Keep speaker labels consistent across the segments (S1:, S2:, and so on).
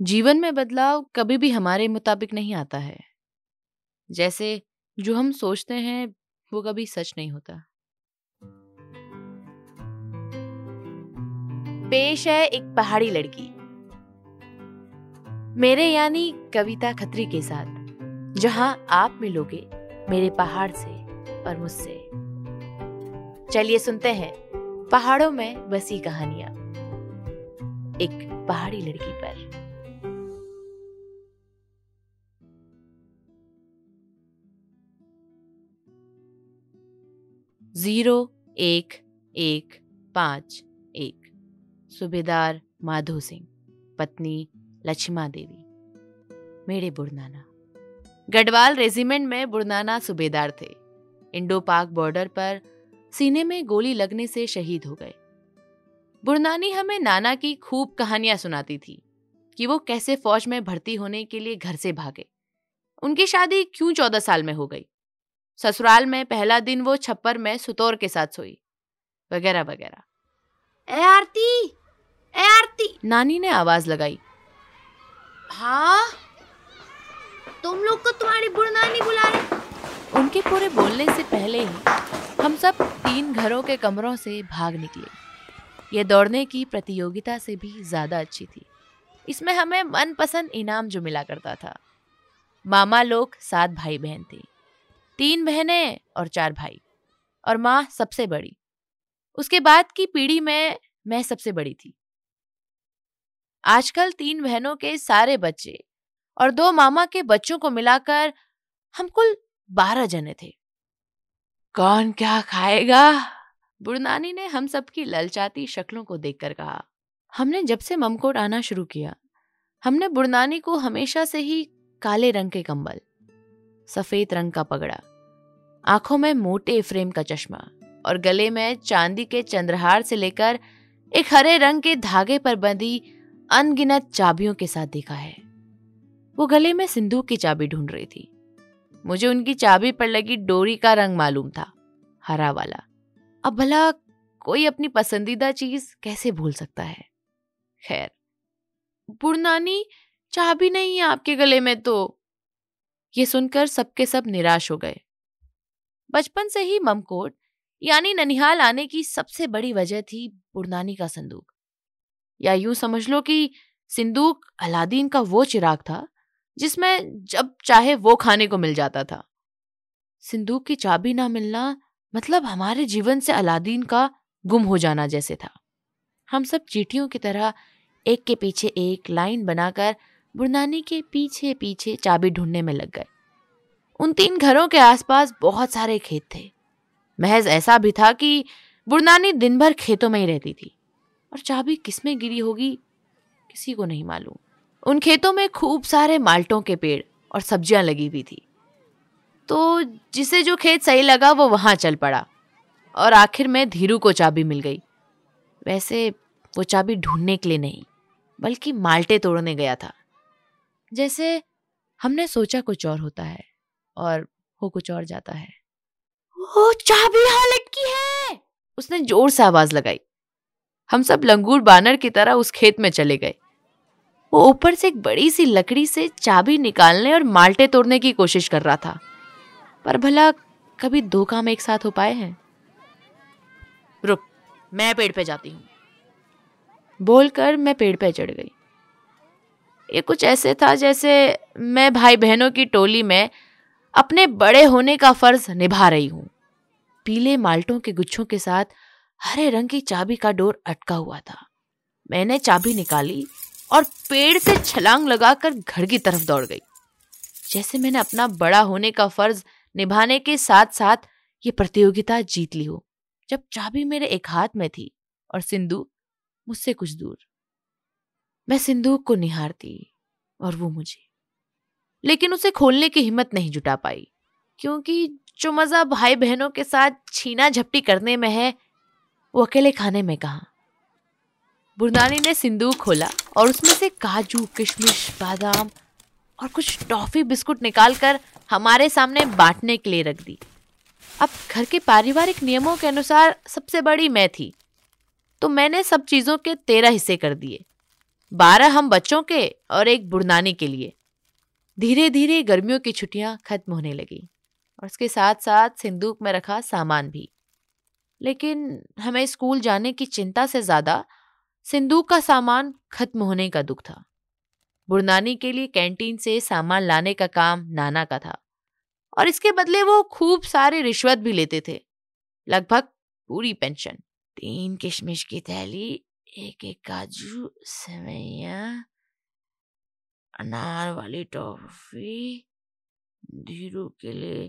S1: जीवन में बदलाव कभी भी हमारे मुताबिक नहीं आता है। जैसे जो हम सोचते हैं वो कभी सच नहीं होता। पेश है एक पहाड़ी लड़की, मेरे यानी कविता खत्री के साथ, जहां आप मिलोगे मेरे पहाड़ से और मुझसे। चलिए सुनते हैं पहाड़ों में बसी कहानियां, एक पहाड़ी लड़की पर। 0115 सूबेदार माधो सिंह, पत्नी लक्ष्मा देवी, मेरे बुरनाना। गढ़वाल रेजिमेंट में बुरनाना सूबेदार थे। इंडो पाक बॉर्डर पर सीने में गोली लगने से शहीद हो गए। बुरनानी हमें नाना की खूब कहानियां सुनाती थी कि वो कैसे फौज में भर्ती होने के लिए घर से भागे, उनकी शादी क्यों 14 साल में हो गई, ससुराल में पहला दिन वो छप्पर में सुतोर के साथ सोई, वगैरह वगैरह।
S2: ए आरती,
S1: नानी ने आवाज लगाई।
S2: हाँ, तुम लोग को तुम्हारी बुरनानी बुला रही।
S1: उनके पूरे बोलने से पहले ही हम सब 3 घरों के कमरों से भाग निकले। ये दौड़ने की प्रतियोगिता से भी ज्यादा अच्छी थी। इसमें हमें मनपसंद इनाम जो मिला करता था। मामा लोग 7 भाई बहन थे, 3 बहनें और 4 भाई, और माँ सबसे बड़ी। उसके बाद की पीढ़ी में मैं सबसे बड़ी थी। आजकल 3 बहनों के सारे बच्चे और 2 मामा के बच्चों को मिलाकर हम कुल 12 जने थे। कौन क्या खाएगा? बुरनानी ने हम सबकी ललचाती शक्लों को देखकर कहा। हमने जब से ममकोट आना शुरू किया, हमने बुरनानी को हमेशा से ही काले रंग के कंबल, सफेद रंग का पगड़ा, आंखों में मोटे फ्रेम का चश्मा और गले में चांदी के चंद्रहार से लेकर एक हरे रंग के धागे पर बंधी अनगिनत चाबियों के साथ देखा है। वो गले में सिंदूक की चाबी ढूंढ रही थी। मुझे उनकी चाबी पर लगी डोरी का रंग मालूम था, हरा वाला। अब भला कोई अपनी पसंदीदा चीज कैसे भूल सकता है। खैर, बुरनानी, चाबी नहीं है आपके गले में तो। ये सुनकर सबके सब निराश हो गए। बचपन से ही ममकोट यानी ननिहाल आने की सबसे बड़ी वजह थी बुरनानी का संदूक, या यूं समझ लो कि सिंदूक अलादीन का वो चिराग था जिसमें जब चाहे वो खाने को मिल जाता था। सिंदूक की चाबी ना मिलना मतलब हमारे जीवन से अलादीन का गुम हो जाना जैसे था। हम सब चींटियों की तरह एक के पीछे एक लाइन बनाकर बुरनानी के पीछे पीछे चाबी ढूंढने में लग गए। उन 3 घरों के आसपास बहुत सारे खेत थे। महज ऐसा भी था कि बुरनानी दिन भर खेतों में ही रहती थी, और चाबी किसमें गिरी होगी किसी को नहीं मालूम। उन खेतों में खूब सारे माल्टों के पेड़ और सब्जियां लगी हुई थी, तो जिसे जो खेत सही लगा वो वहां चल पड़ा, और आखिर में धीरू को चाबी मिल गई। वैसे वो चाबी ढूंढने के लिए नहीं, बल्कि माल्टे तोड़ने गया था। जैसे हमने सोचा कुछ और होता है और हो कुछ और जाता है। वो चाबी यहाँ लटकी है, उसने जोर से आवाज लगाई। हम सब लंगूर बानर की तरह उस खेत में चले गए। वो ऊपर से एक बड़ी सी लकड़ी से चाबी निकालने और माल्टे तोड़ने की कोशिश कर रहा था, पर भला कभी 2 काम एक साथ हो पाए हैं? रुक, मैं पेड़ पे जाती हूँ, बोलकर मैं पेड़ पे चढ़ गई। ये कुछ ऐसे था जैसे मैं भाई बहनों की टोली में अपने बड़े होने का फर्ज निभा रही हूँ। पीले माल्टों के गुच्छों के साथ हरे रंग की चाबी का डोर अटका हुआ था। मैंने चाबी निकाली और पेड़ से छलांग लगाकर घर की तरफ दौड़ गई, जैसे मैंने अपना बड़ा होने का फर्ज निभाने के साथ साथ ये प्रतियोगिता जीत ली हो। जब चाबी मेरे एक हाथ में थी और सिंदूक मुझसे कुछ दूर। मैं सिंदूक को निहारती और वो मुझे, लेकिन उसे खोलने की हिम्मत नहीं जुटा पाई, क्योंकि जो मजा भाई बहनों के साथ छीना झपटी करने में है वो अकेले खाने में कहाँ। बुरनानी ने सिंदूक खोला और उसमें से काजू, किशमिश, बादाम और कुछ टॉफी बिस्कुट निकालकर हमारे सामने बांटने के लिए रख दी। अब घर के पारिवारिक नियमों के अनुसार सबसे बड़ी मैं थी, तो मैंने सब चीजों के 13 हिस्से कर दिए। 12 हम बच्चों के और एक बुढ़नानी के लिए। धीरे धीरे गर्मियों की छुट्टियां खत्म होने लगी और उसके साथ साथ सिंदूक में रखा सामान भी। लेकिन हमें स्कूल जाने की चिंता से ज्यादा सिंदूक का सामान खत्म होने का दुख था। बुढ़नानी के लिए कैंटीन से सामान लाने का काम नाना का था और इसके बदले वो खूब सारी रिश्वत भी लेते थे, लगभग पूरी पेंशन। 3 किशमिश की थैली, एक काजू, सेवैयां, अनार वाली टॉफी, धीरू के लिए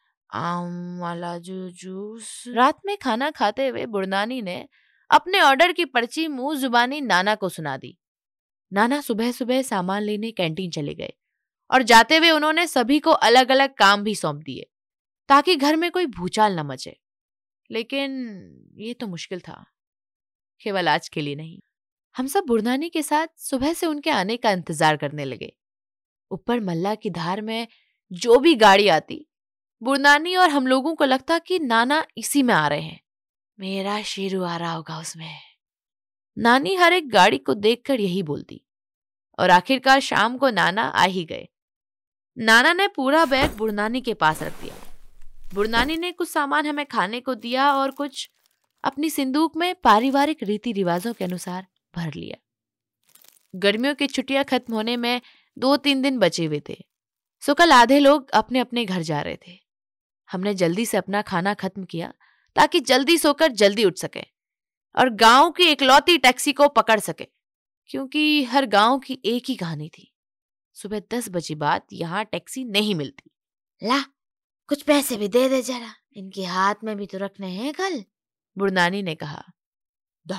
S1: आम वाला जूस। रात में खाना खाते हुए बुढ़नानी ने अपने ऑर्डर की पर्ची मुंह जुबानी नाना को सुना दी। नाना सुबह सुबह सामान लेने कैंटीन चले गए और जाते हुए उन्होंने सभी को अलग अलग काम भी सौंप दिए ताकि घर में कोई भूचाल न मचे। लेकिन ये तो मुश्किल था, केवल आज के लिए नहीं। हम सब बुढ़नानी के साथ सुबह से उनके आने का इंतजार करने लगे। ऊपर मल्ला की धार में जो भी गाड़ी आती, बुढ़नानी और हम लोगों को लगता कि नाना इसी में आ रहे हैं। मेरा शेरू आ रहा होगा उसमें, नानी हर एक गाड़ी को देखकर यही बोलती। और आखिरकार शाम को नाना आ ही गए। नाना ने पूरा बैग बुढ़नानी के पास रख दिया। बुढ़नानी ने कुछ सामान हमें खाने को दिया और कुछ अपनी सिंदूक में पारिवारिक रीति रिवाजों के अनुसार भर लिया। गर्मियों की छुट्टियां खत्म होने में 2-3 दिन बचे हुए थे, सो कल आधे लोग अपने अपने घर जा रहे थे। हमने जल्दी से अपना खाना खत्म किया ताकि जल्दी सोकर जल्दी उठ सके और गांव की इकलौती टैक्सी को पकड़ सके, क्योंकि हर गांव की एक ही कहानी थी। सुबह 10 बजे बाद यहाँ टैक्सी नहीं मिलती।
S2: ला, कुछ पैसे भी दे दे जरा, इनके हाथ में भी तो रखने हैं कल,
S1: बुढ़नानी ने कहा। दा,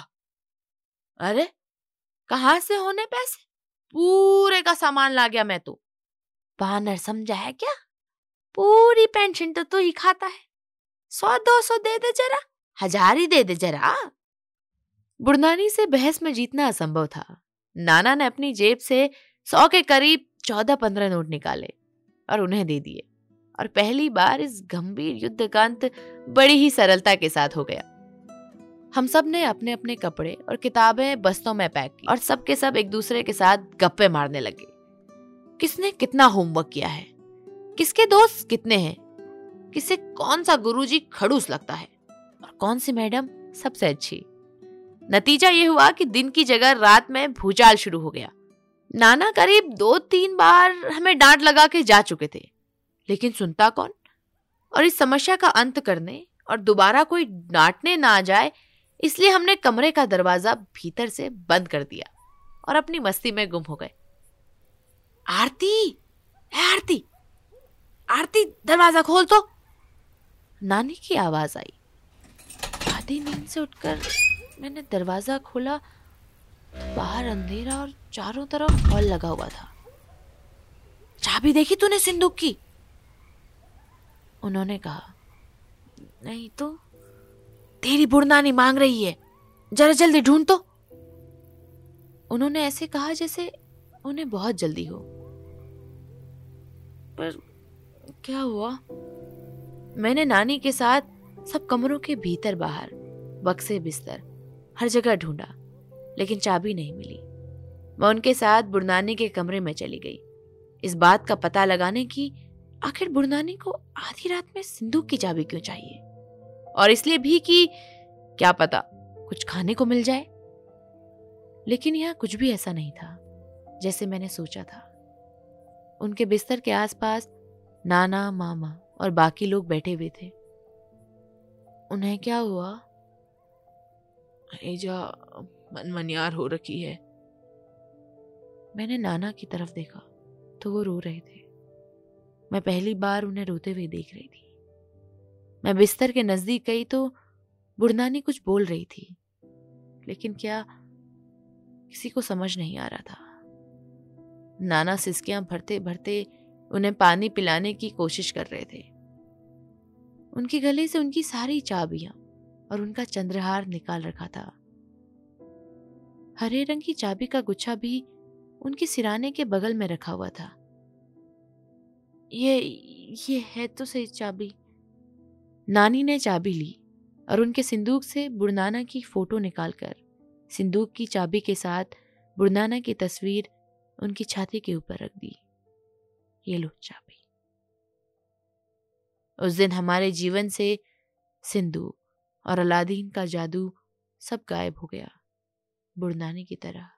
S1: अरे कहाँ से होने पैसे? पूरे का सामान ला गया मैं तो।
S2: बानर समझा है क्या? पूरी पेंशन तो तू ही खाता है। 100-200 दे दे जरा, 1000 ही दे दे जरा।
S1: बुढ़नानी से बहस में जीतना असंभव था। नाना ने अपनी जेब से 100 के करीब 14-15 नोट निकाले और उन्हें दे दिए। और पहली बार इस गंभीर युद्ध का अंत बड़ी ही सरलता के साथ हो गया। हम सब ने अपने अपने कपड़े और किताबें बस्तों में पैक की और सब के सब एक दूसरे के साथ गप्पे मारने लगे। किसने कितना होमवर्क किया है, किसके दोस्त कितने हैं, किसे कौन सा गुरुजी खड़ूस लगता है और कौन सी मैडम सबसे अच्छी। नतीजा ये हुआ कि दिन की जगह रात में भूचाल शुरू हो गया। नाना करीब 2-3 बार हमें डांट लगा के जा चुके थे, लेकिन सुनता कौन। और इस समस्या का अंत करने और दोबारा कोई डांटने ना आ जाए, इसलिए हमने कमरे का दरवाजा भीतर से बंद कर दिया और अपनी मस्ती में गुम हो गए।
S2: आरती, आरती, आरती, दरवाजा खोल तो।
S1: नानी की आवाज आई। आधी नींद से उठकर मैंने दरवाजा खोला। बाहर अंधेरा और चारों तरफ हॉल लगा हुआ था।
S2: चाबी देखी तूने सिंदूक की?
S1: उन्होंने कहा।
S2: नहीं तो। तेरी बुढ़नानी मांग रही है, जरा जल्दी ढूंढ तो।
S1: उन्होंने ऐसे कहा जैसे उन्हें बहुत जल्दी हो। पर क्या हुआ? मैंने नानी के साथ सब कमरों के भीतर बाहर, बक्से बिस्तर, हर जगह ढूंढा, लेकिन चाबी नहीं मिली। मैं उनके साथ बुढ़नानी के कमरे में चली गई, इस बात का पता लगाने की आखिर बुढ़नानी को आधी रात में सिंदूक की चाबी क्यों चाहिए, और इसलिए भी कि क्या पता कुछ खाने को मिल जाए। लेकिन यहाँ कुछ भी ऐसा नहीं था जैसे मैंने सोचा था। उनके बिस्तर के आसपास नाना, मामा और बाकी लोग बैठे हुए थे। उन्हें क्या हुआ? एजा मनमनियार हो रखी है। मैंने नाना की तरफ देखा तो वो रो रहे थे। मैं पहली बार उन्हें रोते हुए देख रही थी। मैं बिस्तर के नजदीक गई तो बुढ़नानी कुछ बोल रही थी, लेकिन क्या किसी को समझ नहीं आ रहा था। नाना सिसकियां भरते भरते उन्हें पानी पिलाने की कोशिश कर रहे थे। उनके गले से उनकी सारी चाबियां और उनका चंद्रहार निकाल रखा था। हरे रंग की चाबी का गुच्छा भी उनके सिराने के बगल में रखा हुआ था। ये है तो सही चाबी। नानी ने चाबी ली और उनके सिंदूक से बुढ़नाना की फोटो निकालकर सिंदूक की चाबी के साथ बुढ़नाना की तस्वीर उनकी छाती के ऊपर रख दी। ये लो चाबी। उस दिन हमारे जीवन से सिंधु और अलादीन का जादू सब गायब हो गया, बुढ़नाने की तरह।